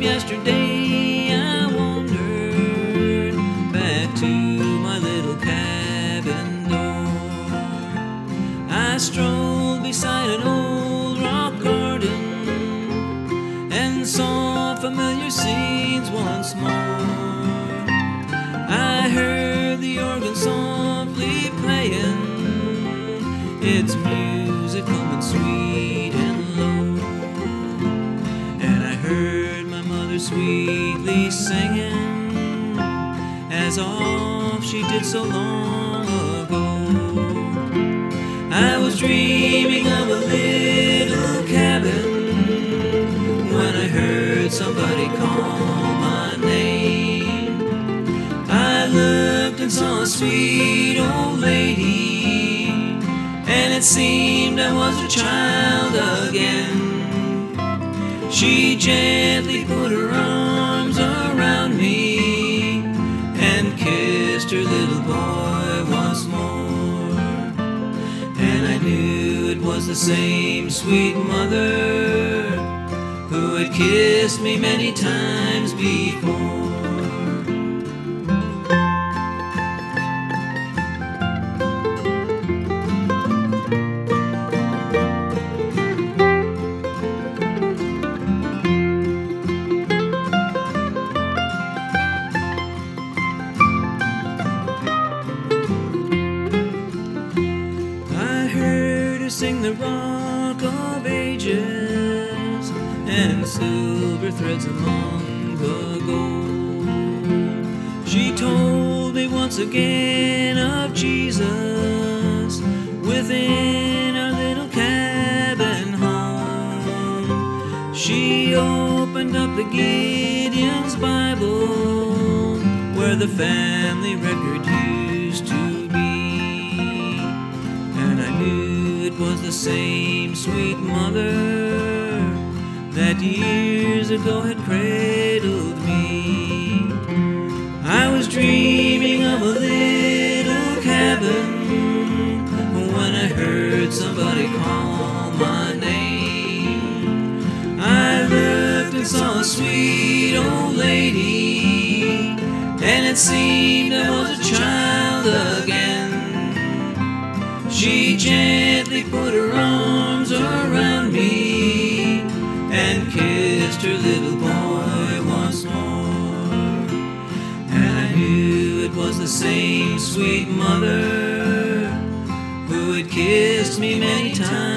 yesterday I wandered back to my little cabin door. I strolled beside an old rock garden and saw familiar scenes once more. I heard the organ softly playing, its music coming sweet and low, and I heard my mother sweetly singing, as oft she did so long ago. I was dreaming of a little cabin when I heard somebody call my name. I looked and saw a sweet old lady, and it seemed I was a child again. She gently put her arms around me and kissed her little boy once more. And I knew it was the same sweet mother who had kissed me many times before. Sing the Rock of Ages and silver threads among the gold. She told me once again of Jesus within our little cabin home. She opened up the Gideon's Bible where the family record used to be, and I knew it was the same sweet mother that years ago had cradled me. I was dreaming of a little cabin when I heard somebody call my name. I looked and saw a sweet old lady, and it seemed I was a child again. She gently put her arms around me and kissed her little boy once more. And I knew it was the same sweet mother who had kissed me many times